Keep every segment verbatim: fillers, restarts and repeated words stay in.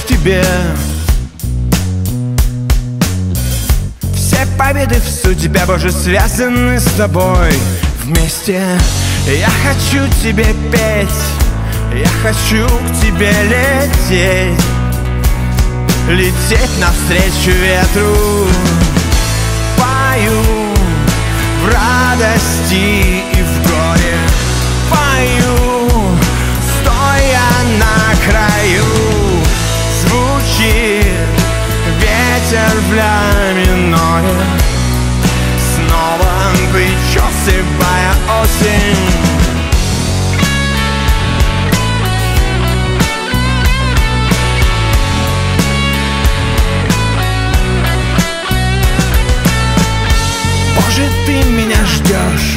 к тебе. Все победы в судьбе, Боже, связаны с тобой. Вместе я хочу тебе петь, я хочу к тебе лететь, лететь навстречу ветру. Пою в радости и в горе, пою, стоя на краю. Звучит ветер в ля миноре, снова причесывая осень. Боже, ты меня ждешь,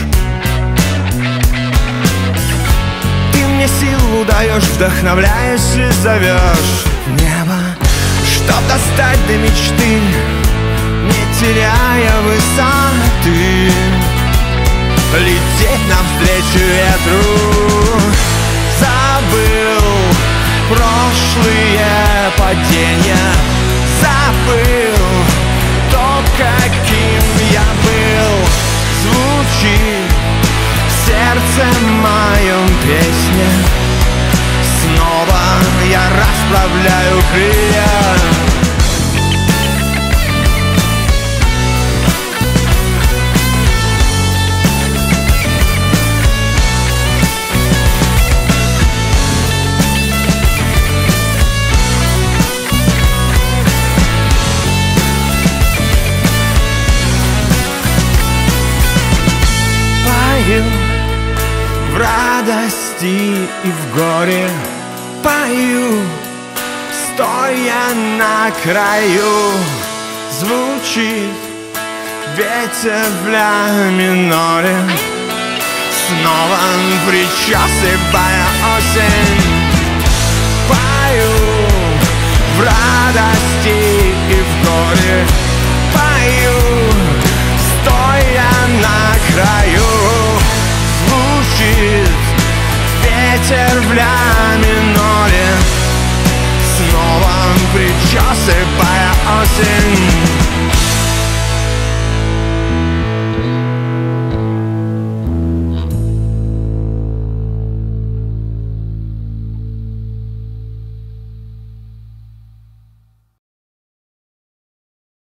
ты мне силу даешь, вдохновляешь и зовешь небо, чтоб достать до мечты, не теряя высоты, лететь навстречу ветру. Забыл прошлые падения, забыл то, каким я был. Звучит в сердце моем песня, снова я расправляю крылья. В радости и в горе пою, стоя на краю. Звучит ветер в ля миноре, снова причесывая осень. Пою в радости и в горе, пою, стоя на краю. Звучит ветер в ля миноре, снова причесывая осень.